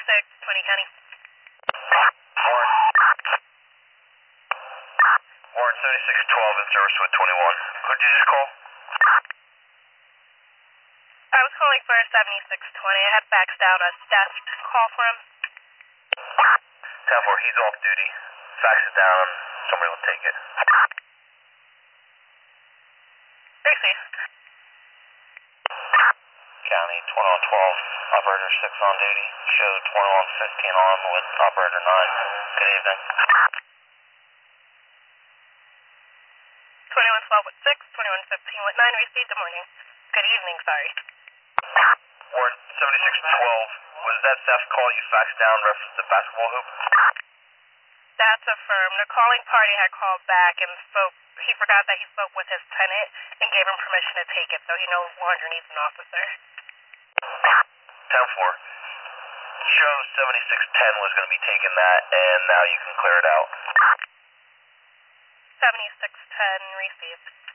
20 County. Warren 7612 in service with 21. Who did you just call? I was calling for 7620. I had faxed out a staff call for him. 10-4, he's off duty. Fax it down and somebody will take it. Receive. County 2112, operator 6 on duty. Show 2115 on with operator 9. Good evening. 2112 with 6, 2115 with 9. Received. Good morning. Good evening, sorry. Warren 7612, was that staff call you faxed down reference to basketball hoop? That's affirmed. The calling party had called back and spoke. He forgot that he spoke with his tenant and gave him permission to take it, so he no longer needs an officer. 10-4. Show 7610 was going to be taking that, and now you can clear it out. 7610 received.